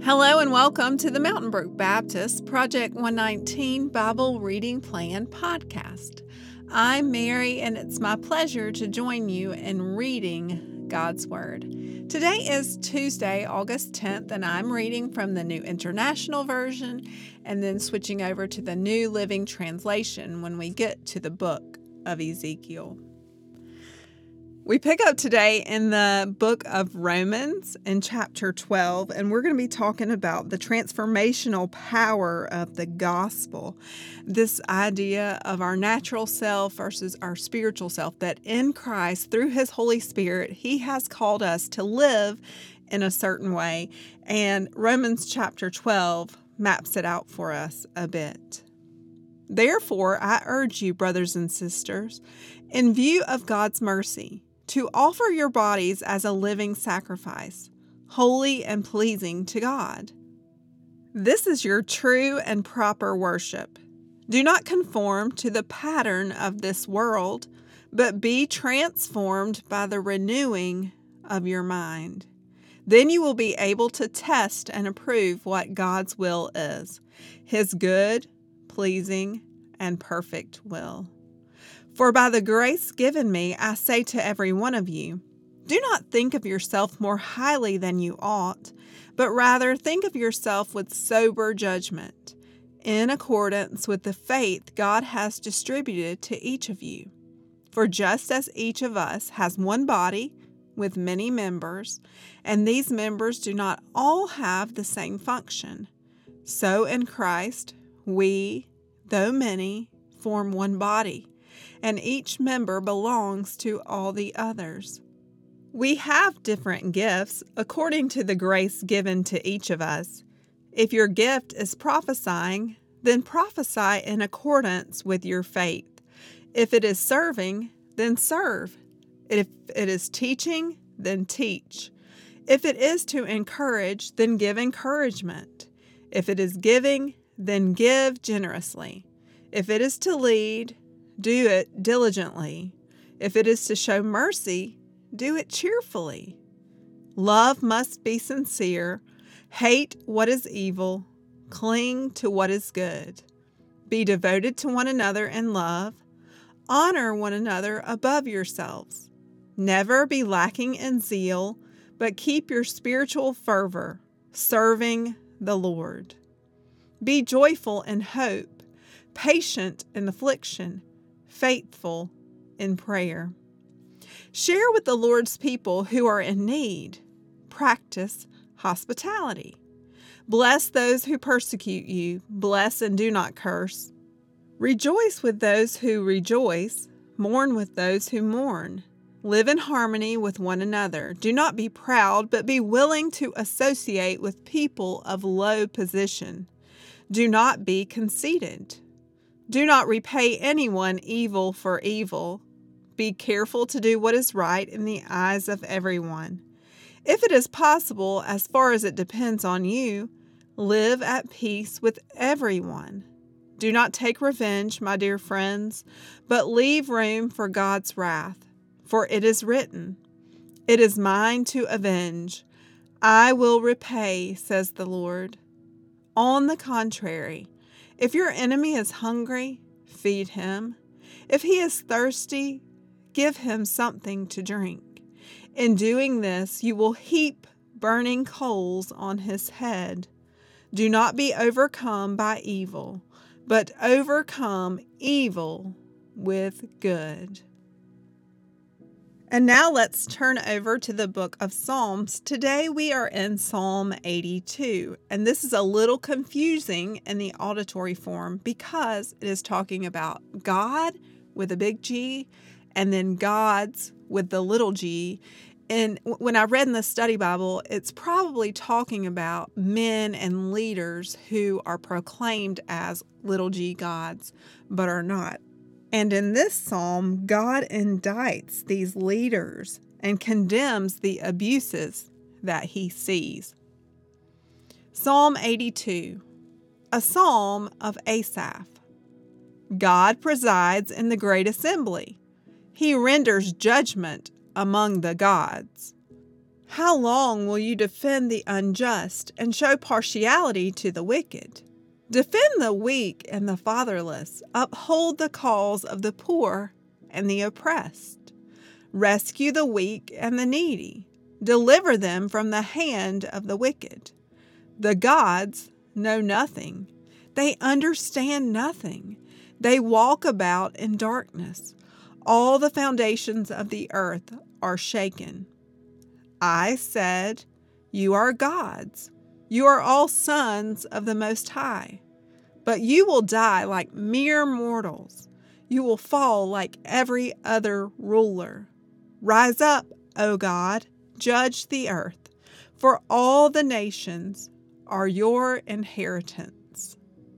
Hello and welcome to the Mountain Brook Baptist Project 119 Bible Reading Plan podcast. I'm Mary and it's my pleasure to join you in reading God's Word. Today is Tuesday, August 10th, and I'm reading from the New International Version and then switching over to the New Living Translation when we get to the book of Ezekiel. We pick up today in the book of Romans in chapter 12, and we're going to be talking about the transformational power of the gospel. This idea of our natural self versus our spiritual self, that in Christ, through His Holy Spirit, He has called us to live in a certain way. And Romans chapter 12 maps it out for us a bit. Therefore, I urge you, brothers and sisters, in view of God's mercy, to offer your bodies as a living sacrifice, holy and pleasing to God. This is your true and proper worship. Do not conform to the pattern of this world, but be transformed by the renewing of your mind. Then you will be able to test and approve what God's will is, His good, pleasing, and perfect will. For by the grace given me, I say to every one of you, do not think of yourself more highly than you ought, but rather think of yourself with sober judgment, in accordance with the faith God has distributed to each of you. For just as each of us has one body with many members, and these members do not all have the same function, so in Christ we, though many, form one body, and each member belongs to all the others. We have different gifts according to the grace given to each of us. If your gift is prophesying, then prophesy in accordance with your faith. If it is serving, then serve. If it is teaching, then teach. If it is to encourage, then give encouragement. If it is giving, then give generously. If it is to lead, do it diligently. If it is to show mercy, do it cheerfully. Love must be sincere. Hate what is evil. Cling to what is good. Be devoted to one another in love. Honor one another above yourselves. Never be lacking in zeal, but keep your spiritual fervor, serving the Lord. Be joyful in hope, patient in affliction, faithful in prayer. Share with the Lord's people who are in need. Practice hospitality. Bless those who persecute you. Bless and do not curse. Rejoice with those who rejoice. Mourn with those who mourn. Live in harmony with one another. Do not be proud, but be willing to associate with people of low position. Do not be conceited. Do not repay anyone evil for evil. Be careful to do what is right in the eyes of everyone. If it is possible, as far as it depends on you, live at peace with everyone. Do not take revenge, my dear friends, but leave room for God's wrath. For it is written, "It is mine to avenge. I will repay," says the Lord. On the contrary, if your enemy is hungry, feed him. If he is thirsty, give him something to drink. In doing this, you will heap burning coals on his head. Do not be overcome by evil, but overcome evil with good. And now let's turn over to the book of Psalms. Today we are in Psalm 82, and this is a little confusing in the auditory form because it is talking about God with a big G and then gods with the little g. And when I read in the study Bible, it's probably talking about men and leaders who are proclaimed as little g gods, but are not. And in this psalm, God indicts these leaders and condemns the abuses that He sees. Psalm 82, a psalm of Asaph. God presides in the great assembly. He renders judgment among the gods. How long will you defend the unjust and show partiality to the wicked? Defend the weak and the fatherless. Uphold the cause of the poor and the oppressed. Rescue the weak and the needy. Deliver them from the hand of the wicked. The gods know nothing. They understand nothing. They walk about in darkness. All the foundations of the earth are shaken. I said, "You are gods. You are all sons of the Most High. But you will die like mere mortals. You will fall like every other ruler. Rise up, O God, judge the earth, for all the nations are your inheritance."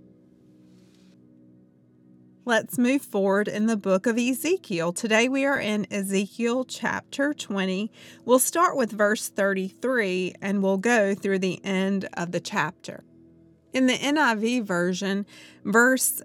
Let's move forward in the book of Ezekiel. Today we are in Ezekiel chapter 20. We'll start with verse 33 and we'll go through the end of the chapter. In the NIV version, verse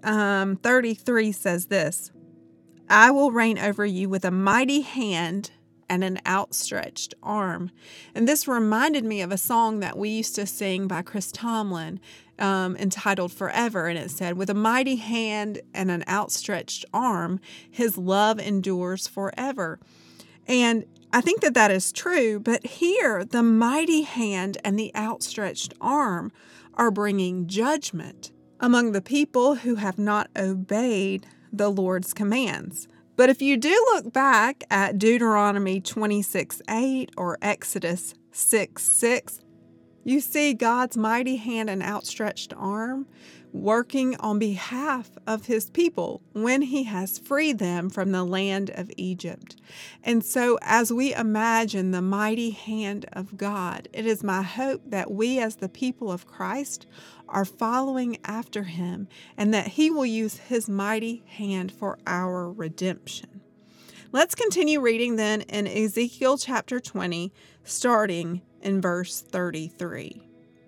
33 says this: "I will reign over you with a mighty hand and an outstretched arm." And this reminded me of a song that we used to sing by Chris Tomlin entitled "Forever." And it said, "With a mighty hand and an outstretched arm, his love endures forever." And I think that that is true, but here the mighty hand and the outstretched arm are bringing judgment among the people who have not obeyed the Lord's commands. But if you do look back at Deuteronomy 26:8 or Exodus 6:6, you see God's mighty hand and outstretched arm working on behalf of his people when he has freed them from the land of Egypt. And so as we imagine the mighty hand of God, it is my hope that we as the people of Christ are following after him and that he will use his mighty hand for our redemption. Let's continue reading then in Ezekiel chapter 20, starting in verse 33.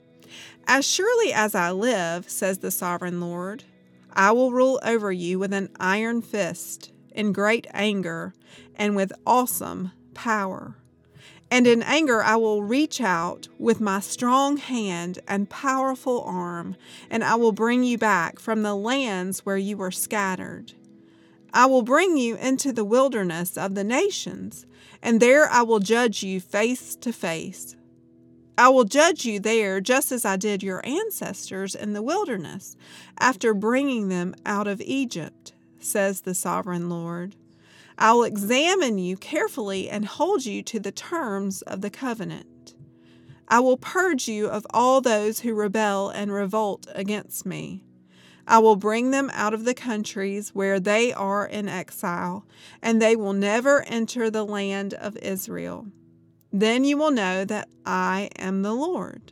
"As surely as I live, says the sovereign Lord, I will rule over you with an iron fist, in great anger, and with awesome power. And in anger I will reach out with my strong hand and powerful arm, and I will bring you back from the lands where you were scattered. I will bring you into the wilderness of the nations, and there I will judge you face to face. I will judge you there just as I did your ancestors in the wilderness after bringing them out of Egypt, says the sovereign Lord. I will examine you carefully and hold you to the terms of the covenant. I will purge you of all those who rebel and revolt against me. I will bring them out of the countries where they are in exile, and they will never enter the land of Israel. Then you will know that I am the Lord.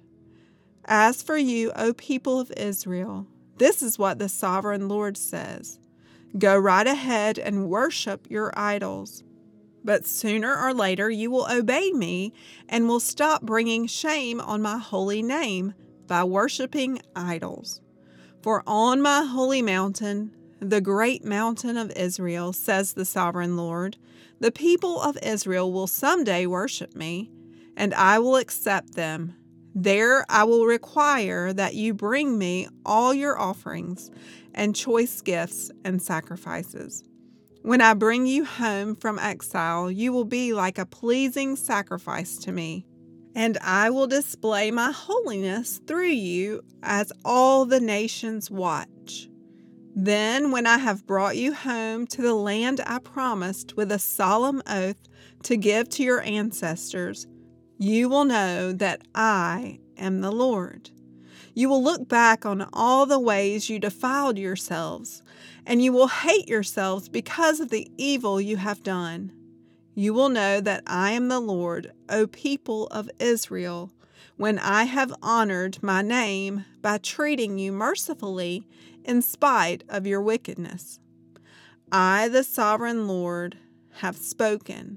As for you, O people of Israel, this is what the sovereign Lord says. Go right ahead and worship your idols. But sooner or later you will obey me and will stop bringing shame on my holy name by worshiping idols. For on my holy mountain, the great mountain of Israel, says the sovereign Lord, the people of Israel will someday worship me, and I will accept them. There I will require that you bring me all your offerings and choice gifts and sacrifices. When I bring you home from exile, you will be like a pleasing sacrifice to me, and I will display my holiness through you as all the nations watch. Then, when I have brought you home to the land I promised with a solemn oath to give to your ancestors, you will know that I am the Lord. You will look back on all the ways you defiled yourselves, and you will hate yourselves because of the evil you have done. You will know that I am the Lord, O people of Israel, when I have honored my name by treating you mercifully in spite of your wickedness. I, the sovereign Lord, have spoken.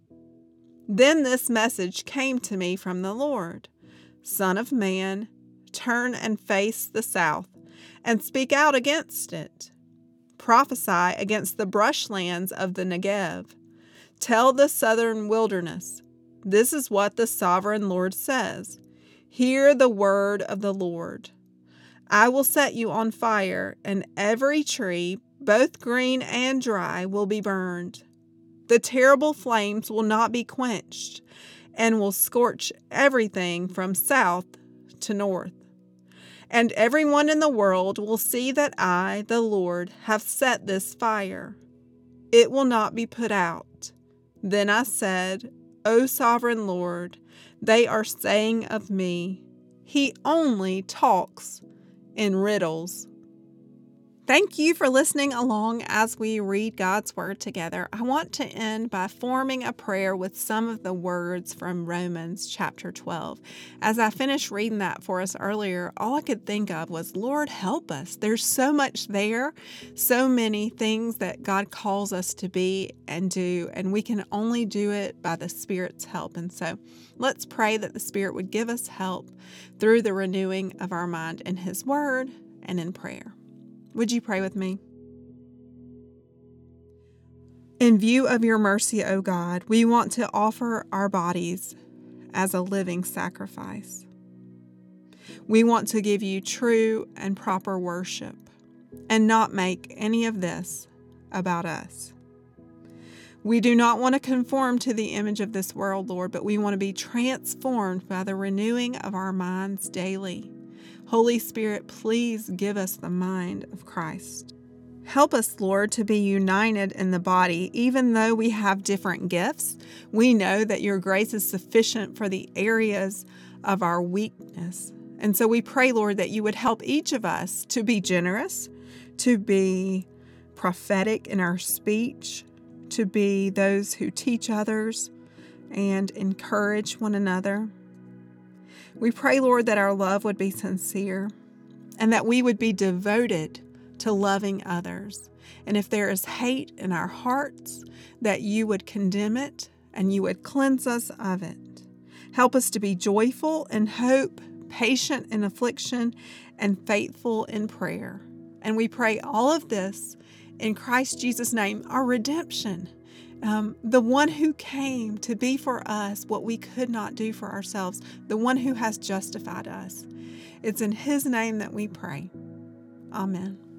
Then this message came to me from the Lord. Son of man, turn and face the south, and speak out against it. Prophesy against the brushlands of the Negev. Tell the southern wilderness, This is what the sovereign Lord says. Hear the word of the Lord. I will set you on fire, and every tree, both green and dry, will be burned. The terrible flames will not be quenched, and will scorch everything from south to north. And everyone in the world will see that I, the Lord, have set this fire. It will not be put out. Then I said, O sovereign Lord, they are saying of me, he only talks in riddles. Thank you for listening along as we read God's Word together. I want to end by forming a prayer with some of the words from Romans chapter 12. As I finished reading that for us earlier, all I could think of was, Lord, help us. There's so much there, so many things that God calls us to be and do, and we can only do it by the Spirit's help. And so let's pray that the Spirit would give us help through the renewing of our mind in His Word and in prayer. Would you pray with me? In view of your mercy, O God, we want to offer our bodies as a living sacrifice. We want to give you true and proper worship and not make any of this about us. We do not want to conform to the image of this world, Lord, but we want to be transformed by the renewing of our minds daily. Holy Spirit, please give us the mind of Christ. Help us, Lord, to be united in the body. Even though we have different gifts, we know that your grace is sufficient for the areas of our weakness. And so we pray, Lord, that you would help each of us to be generous, to be prophetic in our speech, to be those who teach others and encourage one another. We pray, Lord, that our love would be sincere and that we would be devoted to loving others. And if there is hate in our hearts, that you would condemn it and you would cleanse us of it. Help us to be joyful in hope, patient in affliction, and faithful in prayer. And we pray all of this in Christ Jesus' name, our redemption. The one who came to be for us what we could not do for ourselves, the one who has justified us. It's in His name that we pray. Amen.